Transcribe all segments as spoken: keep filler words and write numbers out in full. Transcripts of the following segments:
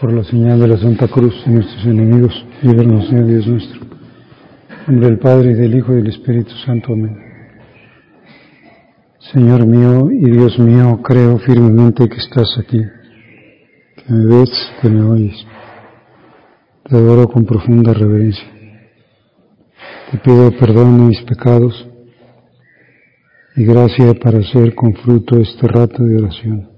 por la señal de la Santa Cruz de nuestros enemigos, líbranos, Señor Dios nuestro. En nombre del Padre, y del Hijo, y del Espíritu Santo. Amén. Señor mío y Dios mío, creo firmemente que estás aquí, que me ves, que me oyes. Te adoro con profunda reverencia. Te pido perdón de mis pecados y gracia para hacer con fruto este rato de oración.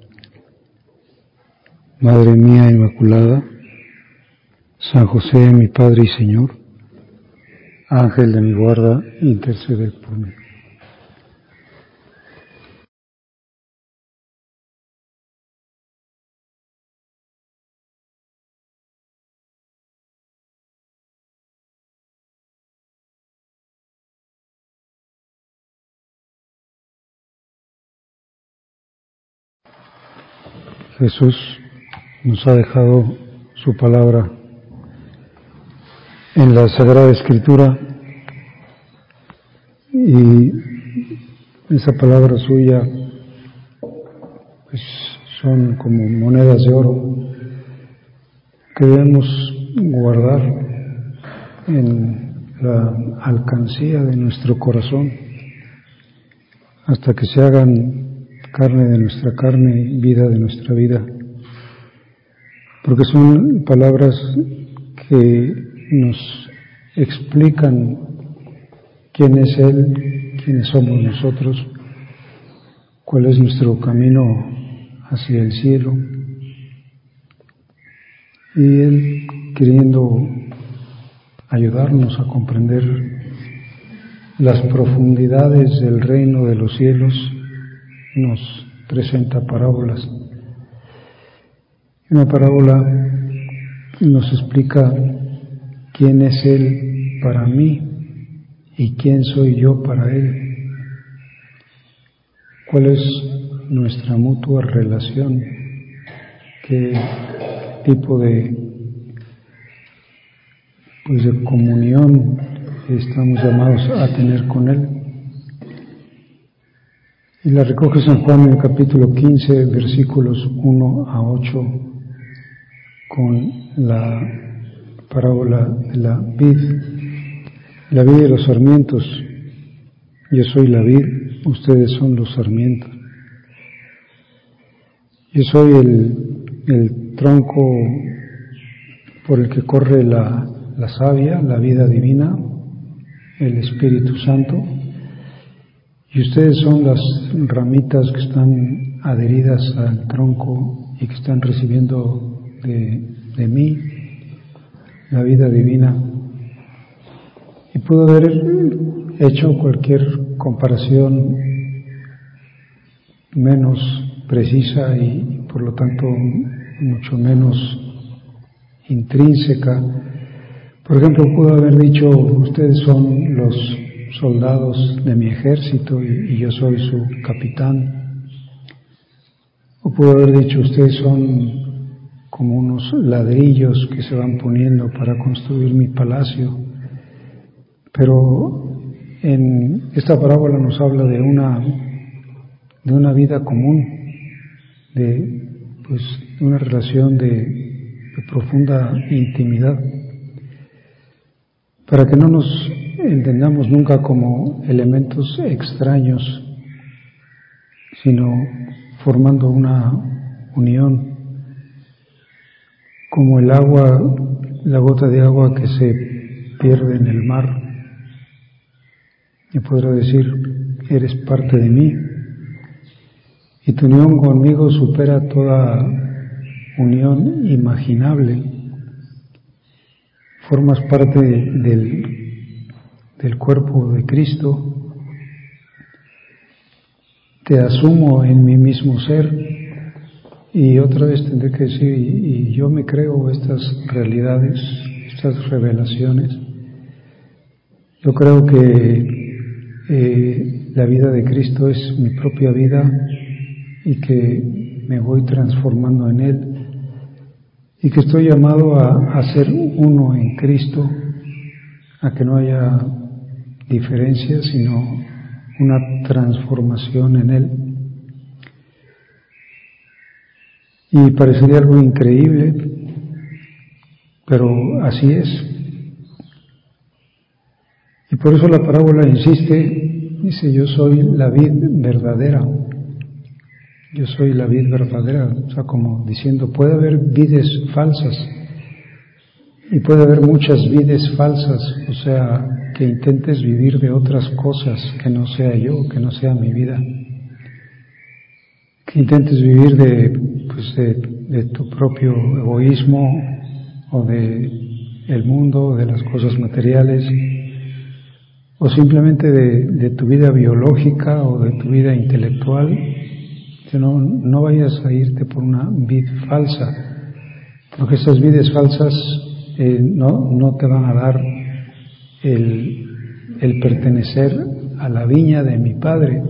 Madre mía Inmaculada, San José, mi Padre y Señor, Ángel de mi guarda, interceded por mí. Jesús nos ha dejado su palabra en la Sagrada Escritura y esa palabra suya pues son como monedas de oro que debemos guardar en la alcancía de nuestro corazón hasta que se hagan carne de nuestra carne y vida de nuestra vida, porque son palabras que nos explican quién es Él, quiénes somos nosotros, cuál es nuestro camino hacia el cielo, y Él, queriendo ayudarnos a comprender las profundidades del reino de los cielos, nos presenta parábolas. Una parábola nos explica quién es Él para mí y quién soy yo para Él. ¿Cuál es nuestra mutua relación? ¿Qué tipo de, pues de comunión estamos llamados a tener con Él? Y la recoge San Juan en el capítulo quince, versículos uno a ocho, con la parábola de la vid, la vid y los sarmientos. Yo soy la vid, ustedes son los sarmientos. Yo soy el, el tronco por el que corre la, la savia, la vida divina, el Espíritu Santo. Y ustedes son las ramitas que están adheridas al tronco y que están recibiendo de, de mí la vida divina. Y puedo haber hecho cualquier comparación menos precisa y por lo tanto mucho menos intrínseca. Por ejemplo, puedo haber dicho, ustedes son los soldados de mi ejército y, y yo soy su capitán. O puedo haber dicho, ustedes son como unos ladrillos que se van poniendo para construir mi palacio. Pero en esta parábola nos habla de una, de una vida común, de, pues, de una relación de, de profunda intimidad, para que no nos entendamos nunca como elementos extraños, sino formando una unión, como el agua, la gota de agua que se pierde en el mar. Y podrá decir, eres parte de mí, y tu unión conmigo supera toda unión imaginable. Formas parte del del cuerpo de Cristo, te asumo en mi mismo ser, y otra vez tendré que decir, y, y yo me creo estas realidades, estas revelaciones. Yo creo que eh, la vida de Cristo es mi propia vida y que me voy transformando en Él y que estoy llamado a, a ser uno en Cristo, a que no haya diferencia, sino una transformación en Él. Y parecería algo increíble pero así es. Y por eso la parábola insiste, dice, yo soy la vid verdadera, yo soy la vid verdadera, o sea, como diciendo, puede haber vides falsas, y puede haber muchas vides falsas, o sea, que intentes vivir de otras cosas que no sea yo, que no sea mi vida, que intentes vivir de, pues de, de tu propio egoísmo, o de el mundo, o de las cosas materiales, o simplemente de, de tu vida biológica o de tu vida intelectual, que no, no vayas a irte por una vid falsa, porque esas vides falsas eh, no, no te van a dar el, el pertenecer a la viña de mi Padre.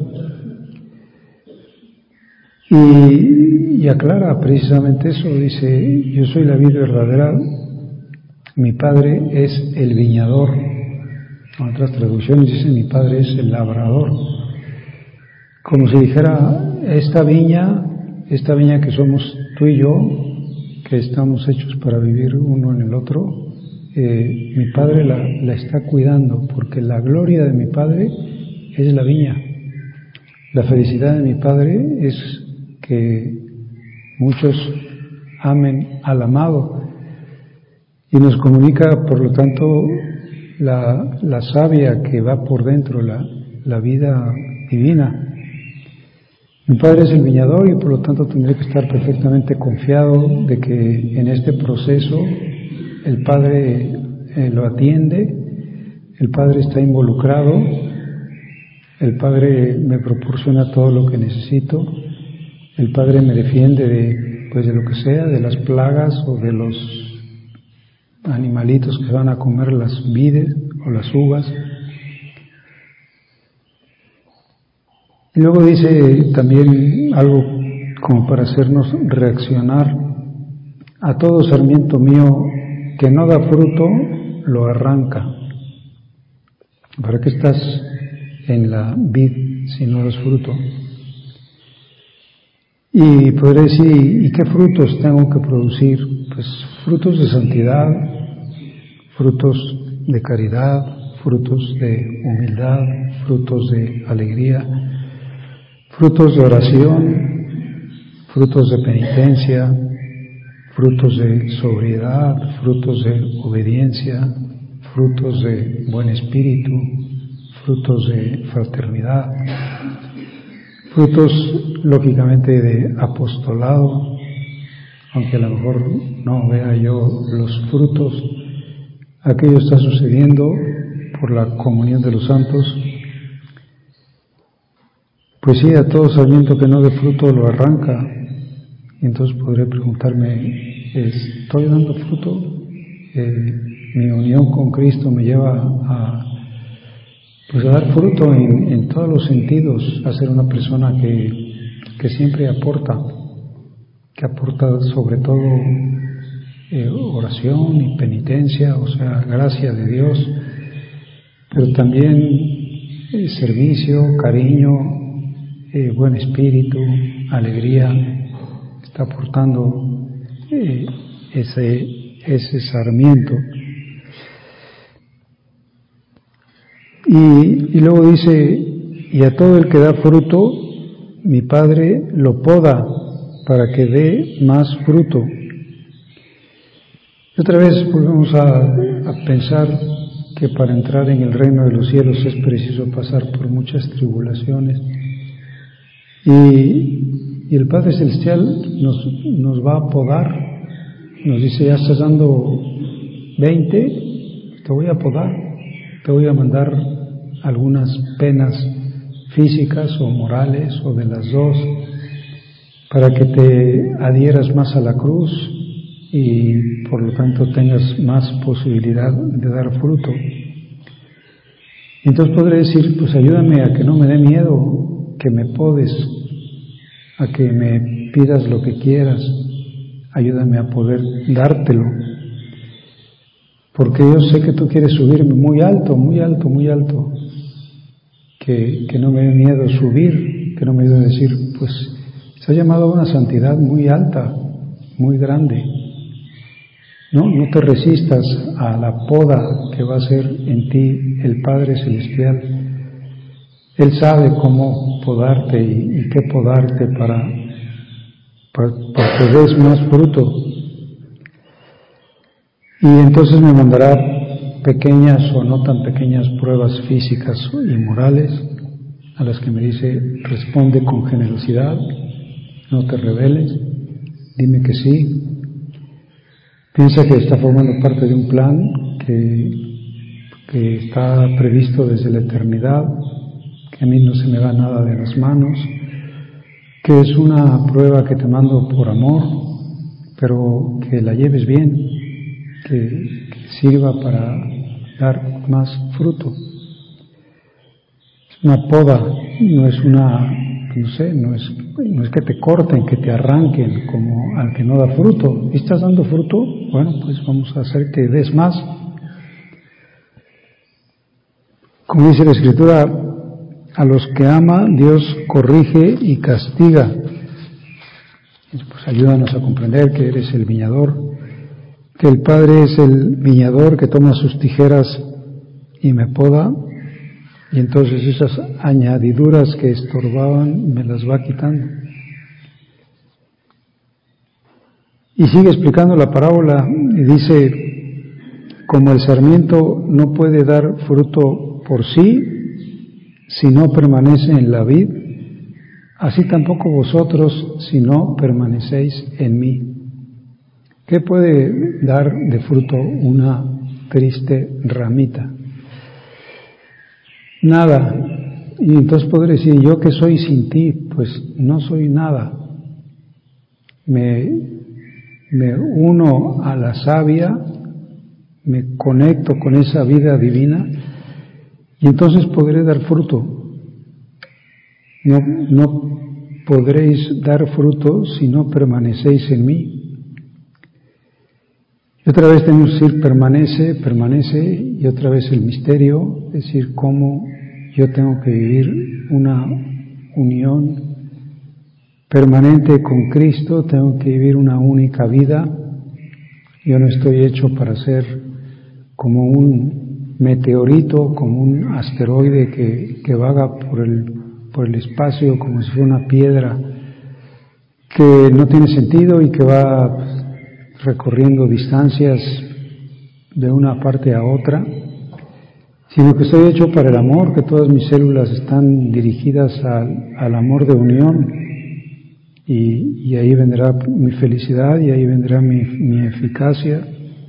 Y, y aclara precisamente eso, dice, yo soy la vid verdadera, mi Padre es el viñador. En otras traducciones dice, mi Padre es el labrador. Como si dijera, esta viña, esta viña que somos tú y yo, que estamos hechos para vivir uno en el otro, eh, mi Padre la, la está cuidando, porque la gloria de mi Padre es la viña. La felicidad de mi Padre es que muchos amen al amado. Y nos comunica, por lo tanto, la, la savia que va por dentro, la, la vida divina. Mi Padre es el viñador y por lo tanto tendré que estar perfectamente confiado de que en este proceso el Padre eh, lo atiende, el Padre está involucrado, el Padre me proporciona todo lo que necesito, el Padre me defiende de, pues de lo que sea, de las plagas o de los animalitos que van a comer las vides o las uvas. Y luego dice también algo como para hacernos reaccionar: a todo sarmiento mío que no da fruto, lo arranca. ¿Para qué estás en la vid si no das fruto? Y podré decir, ¿y qué frutos tengo que producir? Pues frutos de santidad, frutos de caridad, frutos de humildad, frutos de alegría, frutos de oración, frutos de penitencia, frutos de sobriedad, frutos de obediencia, frutos de buen espíritu, frutos de fraternidad, frutos lógicamente de apostolado, aunque a lo mejor no vea yo los frutos. Aquello está sucediendo por la comunión de los santos. Pues sí, a todo sarmiento que no dé fruto lo arranca. Y entonces podré preguntarme, ¿estoy dando fruto? Eh, ¿Mi unión con Cristo me lleva a, pues a dar fruto en, en todos los sentidos, a ser una persona que, que siempre aporta, que aporta sobre todo eh, oración y penitencia, o sea, gracia de Dios, pero también eh, servicio, cariño, eh, buen espíritu, alegría? Está aportando eh, ese, ese sarmiento. Y, y luego dice, y a todo el que da fruto, mi Padre lo poda para que dé más fruto. Y otra vez volvemos a, a pensar que para entrar en el reino de los cielos es preciso pasar por muchas tribulaciones. Y Y el Padre Celestial nos, nos va a podar, nos dice, ya estás dando veinte, te voy a podar, te voy a mandar algunas penas físicas o morales o de las dos, para que te adhieras más a la cruz y por lo tanto tengas más posibilidad de dar fruto. Entonces podré decir, pues ayúdame a que no me dé miedo, que me podes, a que me pidas lo que quieras, ayúdame a poder dártelo, porque yo sé que tú quieres subirme muy alto, muy alto, muy alto, que, que no me dé miedo subir, que no me dé decir, pues estás llamado a una santidad muy alta, muy grande, No, no te resistas a la poda que va a hacer en ti el Padre Celestial. Él sabe cómo podarte y, y qué podarte para, para, para que des más fruto. Y entonces me mandará pequeñas o no tan pequeñas pruebas físicas y morales, a las que me dice: responde con generosidad, no te rebeles, dime que sí. Piensa que está formando parte de un plan que, que está previsto desde la eternidad, que a mí no se me va nada de las manos, que es una prueba que te mando por amor, pero que la lleves bien, que, que sirva para dar más fruto. Es una poda, no es una, no sé, no es, no es que te corten, que te arranquen como al que no da fruto. ¿Y estás dando fruto? Bueno, pues vamos a hacer que des más. Como dice la Escritura, a los que ama, Dios corrige y castiga. Pues ayúdanos a comprender que eres el viñador, que el Padre es el viñador que toma sus tijeras y me poda, y entonces esas añadiduras que estorbaban me las va quitando. Y sigue explicando la parábola y dice: como el sarmiento no puede dar fruto por sí si no permanece en la vid, así tampoco vosotros si no permanecéis en mí. ¿Qué puede dar de fruto una triste ramita? Nada. Y entonces podré decir: ¿yo qué soy sin ti? Pues no soy nada. Me, me uno a la savia, me conecto con esa vida divina y entonces podré dar fruto. No, no podréis dar fruto si no permanecéis en mí. Y otra vez tenemos que decir permanece, permanece, y otra vez el misterio, es decir, cómo yo tengo que vivir una unión permanente con Cristo, tengo que vivir una única vida. Yo no estoy hecho para ser como un meteorito, como un asteroide que, que vaga por el, por el espacio como si fuera una piedra que no tiene sentido y que va recorriendo distancias de una parte a otra, sino que estoy hecho para el amor, que todas mis células están dirigidas al, al amor de unión, y, y ahí vendrá mi felicidad y ahí vendrá mi, mi eficacia.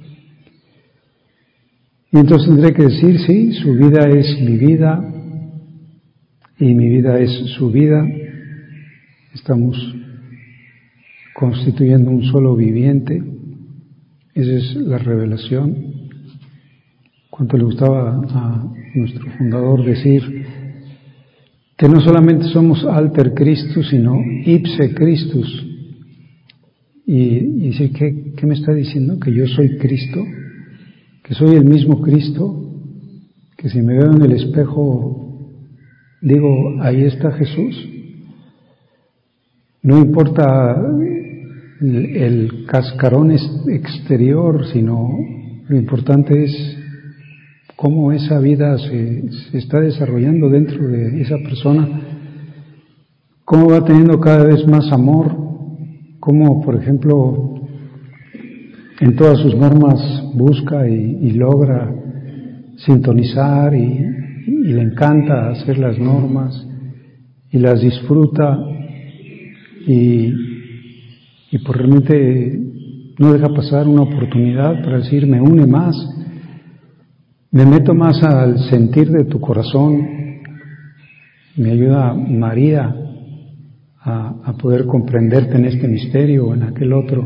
Y entonces tendré que decir: sí, su vida es mi vida y mi vida es su vida. Estamos constituyendo un solo viviente. Esa es la revelación. Cuánto le gustaba a nuestro fundador decir que no solamente somos alter Christus, sino ipse Christus. Y, y decir, ¿qué, ¿qué me está diciendo? Que yo soy Cristo, que soy el mismo Cristo, que si me veo en el espejo digo: ahí está Jesús. No importa el, el cascarón exterior, sino lo importante es cómo esa vida se, se está desarrollando dentro de esa persona, cómo va teniendo cada vez más amor, cómo, por ejemplo, en todas sus normas busca y, y logra sintonizar y, y le encanta hacer las normas y las disfruta y, y pues realmente no deja pasar una oportunidad para decir: me une más, me meto más al sentir de tu corazón, me ayuda María a, a poder comprenderte en este misterio o en aquel otro.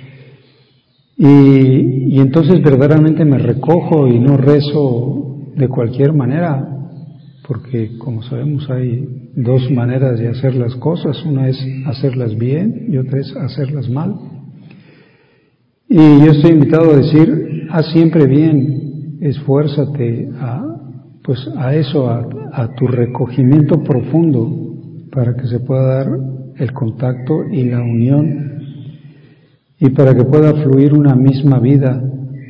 Y, y entonces verdaderamente me recojo y no rezo de cualquier manera, porque como sabemos hay dos maneras de hacer las cosas: una es hacerlas bien y otra es hacerlas mal. Y yo estoy invitado a decir: haz siempre bien, esfuérzate a, pues a eso, a, a tu recogimiento profundo, para que se pueda dar el contacto y la unión. y para que pueda fluir una misma vida,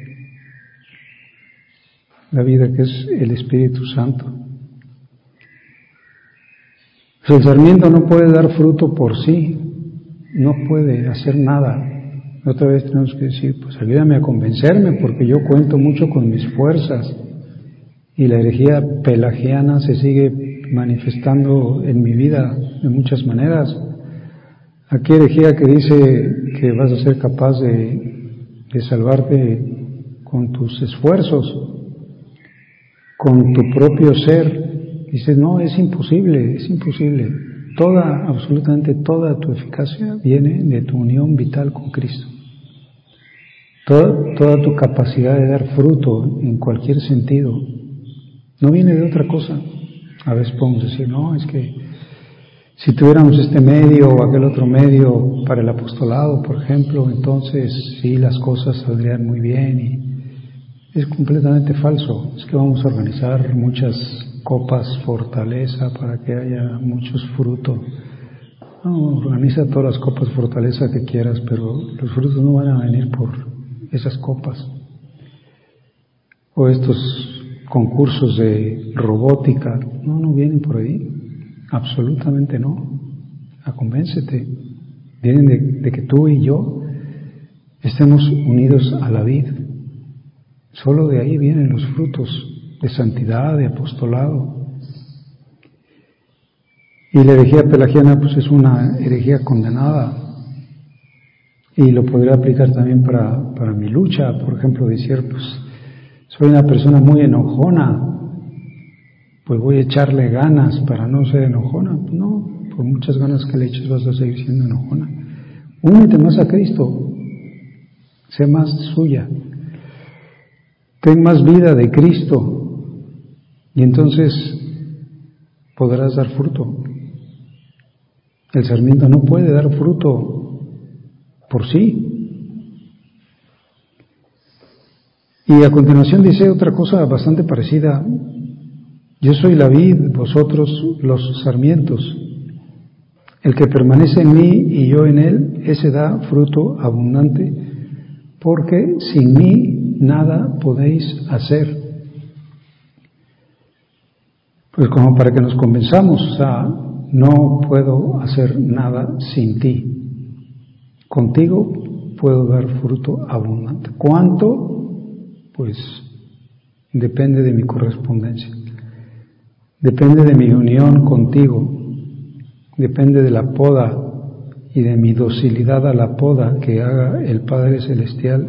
la vida que es el Espíritu Santo. El sarmiento no puede dar fruto por sí, no puede hacer nada. Otra vez tenemos que decir, pues ayúdame a convencerme, porque yo cuento mucho con mis fuerzas y la herejía pelagiana se sigue manifestando en mi vida de muchas maneras. Aquí herejía que dice que vas a ser capaz de, de salvarte con tus esfuerzos, con tu propio ser. Dices, no, es imposible, es imposible. Toda, absolutamente toda tu eficacia viene de tu unión vital con Cristo. Toda, toda tu capacidad de dar fruto en cualquier sentido no viene de otra cosa. A veces podemos decir, no, es que si tuviéramos este medio o aquel otro medio para el apostolado, por ejemplo, entonces sí, las cosas saldrían muy bien. Y es completamente falso. Es que vamos a organizar muchas copas fortaleza para que haya muchos frutos. No, organiza todas las copas fortaleza que quieras, pero los frutos no van a venir por esas copas. O estos concursos de robótica, no, no vienen por ahí. Absolutamente no. A convéncete. Vienen de, de que tú y yo estemos unidos a la vid. Solo de ahí vienen los frutos de santidad, de apostolado. Y la herejía pelagiana pues es una herejía condenada, y lo podría aplicar también para, para mi lucha. Por ejemplo, decir, pues soy una persona muy enojona, pues voy a echarle ganas para no ser enojona. No, por muchas ganas que le eches vas a seguir siendo enojona. Únete más a Cristo, sé más suya, ten más vida de Cristo, y entonces podrás dar fruto. El sarmiento no puede dar fruto por sí. Y a continuación dice otra cosa bastante parecida. Yo soy la vid, vosotros los sarmientos. El que permanece en mí y yo en él, ese da fruto abundante, porque sin mí nada podéis hacer. Pues como para que nos convenzamos, o sea, no puedo hacer nada sin ti. Contigo puedo dar fruto abundante. ¿Cuánto? Pues depende de mi correspondencia. Depende de mi unión contigo. Depende de la poda y de mi docilidad a la poda que haga el Padre Celestial.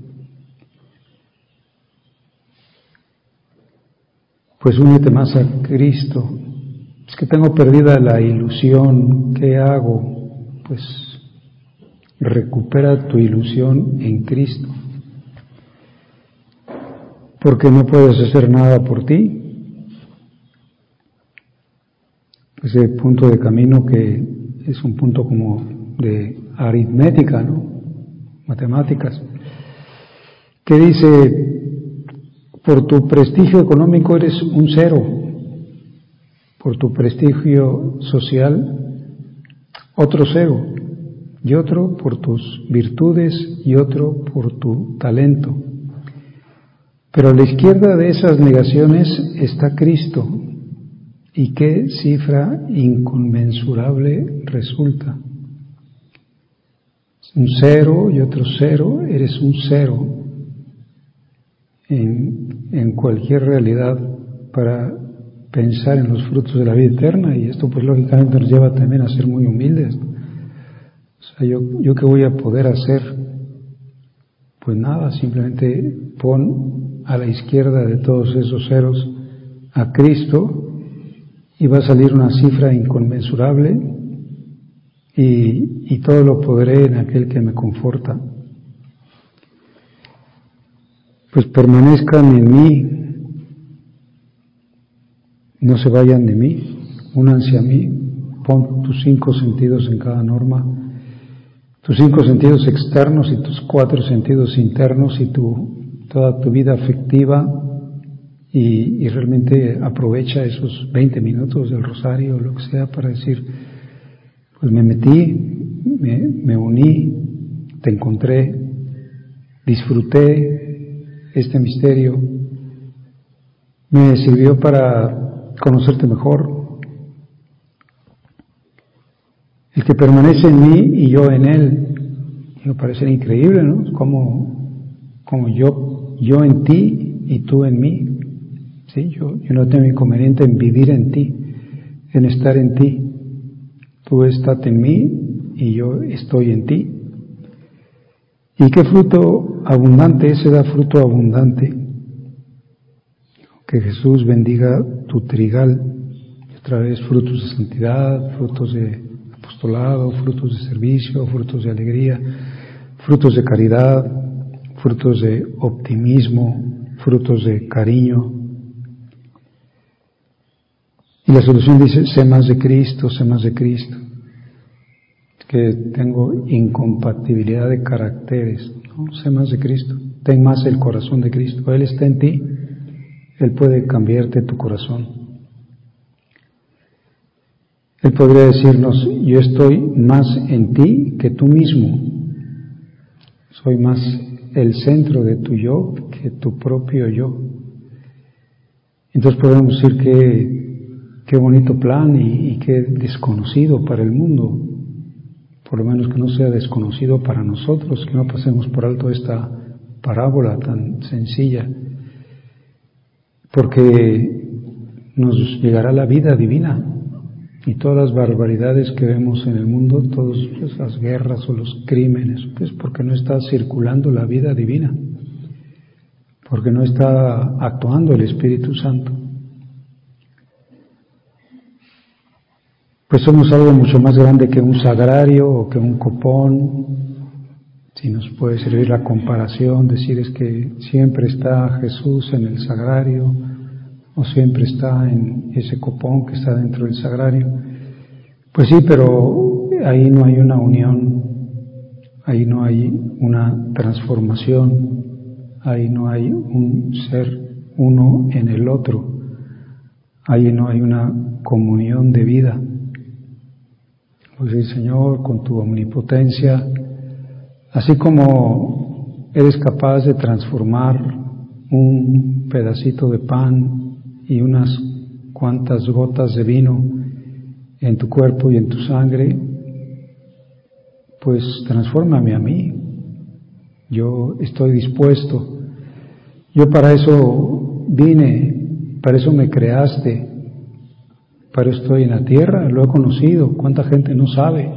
Pues únete más a Cristo. Es que tengo perdida la ilusión. ¿Qué hago? Pues recupera tu ilusión en Cristo. Porque no puedes hacer nada por ti. Ese punto de camino que es un punto como de aritmética, ¿no? Matemáticas. Que dice, por tu prestigio económico eres un cero, por tu prestigio social otro cero, y otro por tus virtudes y otro por tu talento. Pero a la izquierda de esas negaciones está Cristo, y qué cifra inconmensurable resulta. Un cero y otro cero, eres un cero en, en cualquier realidad para pensar en los frutos de la vida eterna, y esto pues lógicamente nos lleva también a ser muy humildes. O sea, yo, yo qué voy a poder hacer, pues nada, simplemente pon a la izquierda de todos esos ceros a Cristo y va a salir una cifra inconmensurable, y, y todo lo podré en aquel que me conforta. Pues permanezcan en mí, no se vayan de mí, únanse a mí. Pon tus cinco sentidos en cada norma, tus cinco sentidos externos y tus cuatro sentidos internos, y tu, toda tu vida afectiva, y, y realmente aprovecha esos veinte minutos del rosario o lo que sea para decir, pues me metí, me, me uní, te encontré, disfruté este misterio, me sirvió para conocerte mejor. El que permanece en mí y yo en él, me parece increíble, ¿no? Como, como yo, yo en ti y tú en mí. Sí, yo, yo no tengo inconveniente en vivir en ti, en estar en ti. Tú estás en mí y yo estoy en ti. ¿Y qué fruto abundante? Ese da fruto abundante. Que Jesús bendiga tu trigal, otra vez frutos de santidad, frutos de apostolado, frutos de servicio, frutos de alegría, frutos de caridad, frutos de optimismo, frutos de cariño. Y la solución dice, sé más de Cristo, sé más de Cristo. Que tengo incompatibilidad de caracteres, ¿no? Sé más de Cristo, ten más el corazón de Cristo. Él está en ti, Él puede cambiarte tu corazón. Él podría decirnos, yo estoy más en ti que tú mismo. Soy más el centro de tu yo que tu propio yo. Entonces podemos decir que qué bonito plan y, y qué desconocido para el mundo. Por lo menos que no sea desconocido para nosotros, que no pasemos por alto esta parábola tan sencilla, porque nos llegará la vida divina y todas las barbaridades que vemos en el mundo, todas las guerras o los crímenes, pues porque no está circulando la vida divina, porque no está actuando el Espíritu Santo. Pues somos algo mucho más grande que un sagrario o que un copón. Si nos puede servir la comparación, decir es que siempre está Jesús en el sagrario o siempre está en ese copón que está dentro del sagrario. Pues sí, pero ahí no hay una unión, ahí no hay una transformación, ahí no hay un ser uno en el otro, ahí no hay una comunión de vida. Pues sí, Señor, con tu omnipotencia, así como eres capaz de transformar un pedacito de pan y unas cuantas gotas de vino en tu cuerpo y en tu sangre, pues transfórmame a mí. Yo estoy dispuesto. Yo para eso vine, para eso me creaste. Pero estoy en la tierra, lo he conocido, cuánta gente no sabe.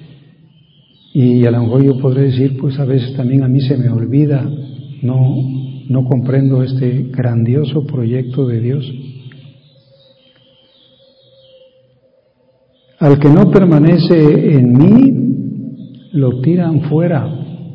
Y a lo mejor yo podré decir, pues a veces también a mí se me olvida, no, no comprendo este grandioso proyecto de Dios. Al que no permanece en mí, lo tiran fuera,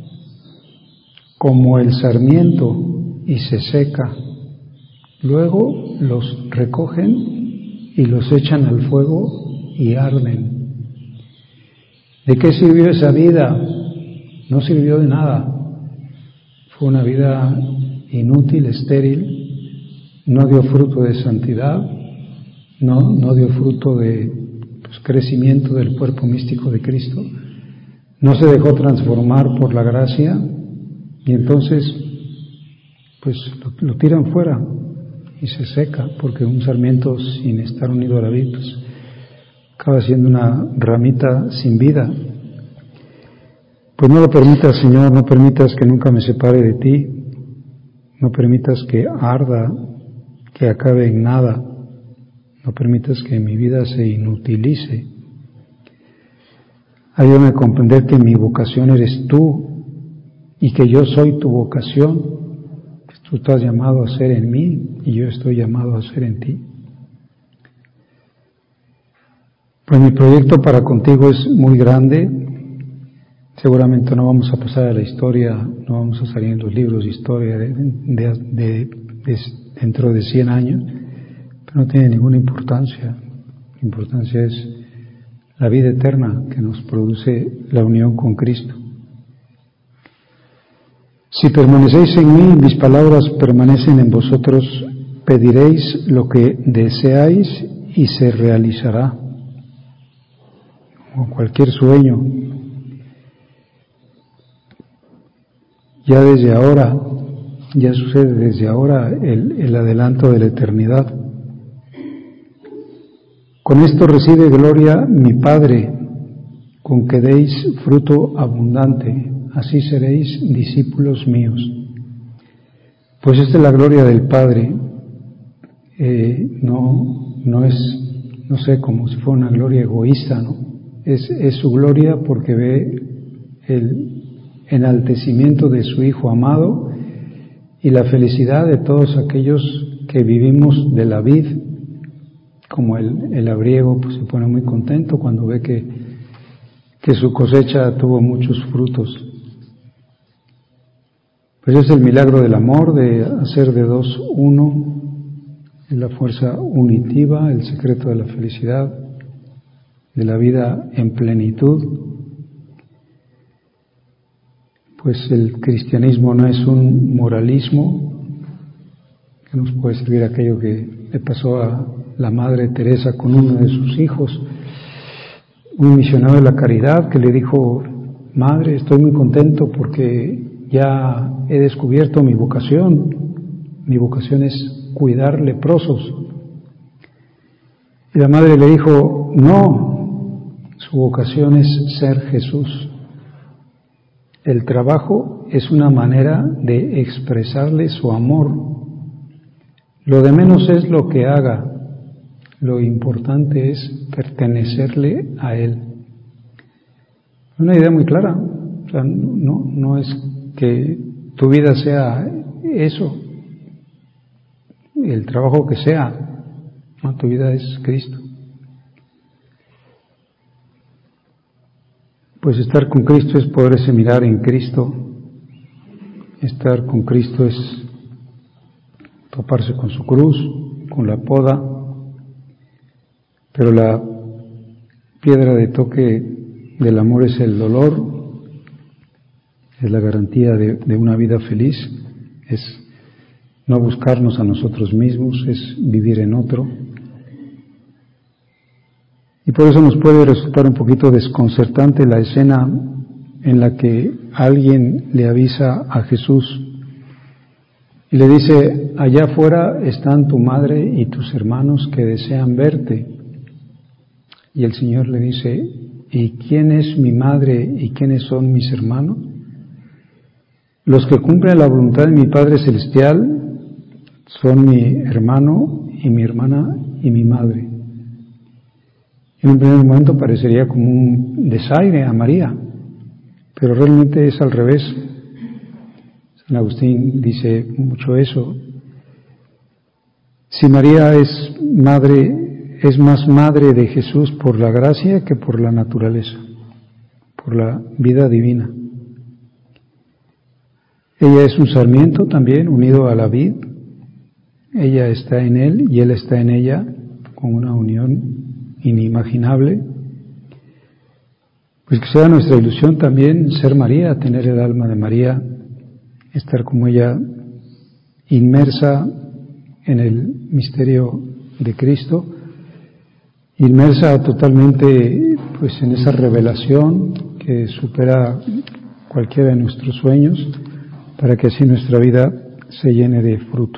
como el sarmiento, y se seca. Luego los recogen y los echan al fuego y arden. ¿De qué sirvió esa vida? No sirvió de nada. Fue una vida inútil, estéril, no dio fruto de santidad, no, no dio fruto de pues, crecimiento del cuerpo místico de Cristo, no se dejó transformar por la gracia y entonces pues lo, lo tiran fuera y se seca, porque un sarmiento sin estar unido a la vid pues, acaba siendo una ramita sin vida. Pues no lo permitas, Señor, no permitas que nunca me separe de ti, no permitas que arda, que acabe en nada, no permitas que mi vida se inutilice. Ayúdame a comprender que mi vocación eres tú y que yo soy tu vocación. Tú estás llamado a ser en mí y yo estoy llamado a ser en ti. Pues mi proyecto para contigo es muy grande. Seguramente no vamos a pasar a la historia, no vamos a salir en los libros de historia de, de, de, de, dentro de cien años, pero no tiene ninguna importancia. La importancia es la vida eterna que nos produce la unión con Cristo. Si permanecéis en mí, mis palabras permanecen en vosotros, pediréis lo que deseáis y se realizará. Como cualquier sueño. ya desde ahora, ya sucede desde ahora el, el adelanto de la eternidad. Con esto recibe gloria mi Padre, con que deis fruto abundante, así seréis discípulos míos. Pues esta es la gloria del Padre, eh, no, no es, no sé, como si fuera una gloria egoísta, ¿no? Es, es su gloria porque ve el enaltecimiento de su Hijo amado y la felicidad de todos aquellos que vivimos de la vid, como el, el labriego pues se pone muy contento cuando ve que, que su cosecha tuvo muchos frutos. Pues es el milagro del amor, de hacer de dos uno, es la fuerza unitiva, el secreto de la felicidad, de la vida en plenitud. Pues el cristianismo no es un moralismo que nos puede servir aquello que le pasó a la Madre Teresa con uno de sus hijos, un misionero de la caridad que le dijo: Madre, estoy muy contento porque ya he descubierto mi vocación, mi vocación es cuidar leprosos. Y la madre le dijo: no, su vocación es ser Jesús. El trabajo es una manera de expresarle su amor. Lo de menos es lo que haga, lo importante es pertenecerle a Él. Una idea muy clara, o sea, no, no es que tu vida sea eso, el trabajo que sea, no, tu vida es Cristo. Pues estar con Cristo es poderse mirar en Cristo, estar con Cristo es toparse con su cruz, con la poda, pero la piedra de toque del amor es el dolor, es la garantía de, de una vida feliz, es no buscarnos a nosotros mismos, es vivir en otro. Y por eso nos puede resultar un poquito desconcertante la escena en la que alguien le avisa a Jesús y le dice: allá afuera están tu madre y tus hermanos que desean verte. Y el Señor le dice: ¿y quién es mi madre y quiénes son mis hermanos? Los que cumplen la voluntad de mi Padre Celestial son mi hermano y mi hermana y mi madre. En un primer momento parecería como un desaire a María, pero realmente es al revés. San Agustín dice mucho eso. Si María es madre, es más madre de Jesús por la gracia que por la naturaleza, por la vida divina. Ella es un sarmiento también unido a la vid. Ella está en él y él está en ella, con una unión inimaginable. Pues que sea nuestra ilusión también ser María, tener el alma de María, estar como ella inmersa en el misterio de Cristo, inmersa totalmente pues en esa revelación que supera cualquiera de nuestros sueños, para que así nuestra vida se llene de fruto.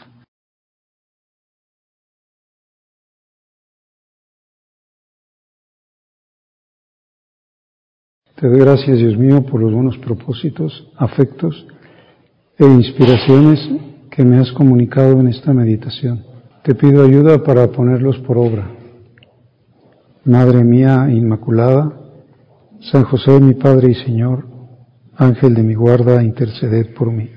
Te doy gracias, Dios mío, por los buenos propósitos, afectos e inspiraciones que me has comunicado en esta meditación. Te pido ayuda para ponerlos por obra. Madre mía Inmaculada, San José, mi Padre y Señor, Ángel de mi guarda, interceded por mí.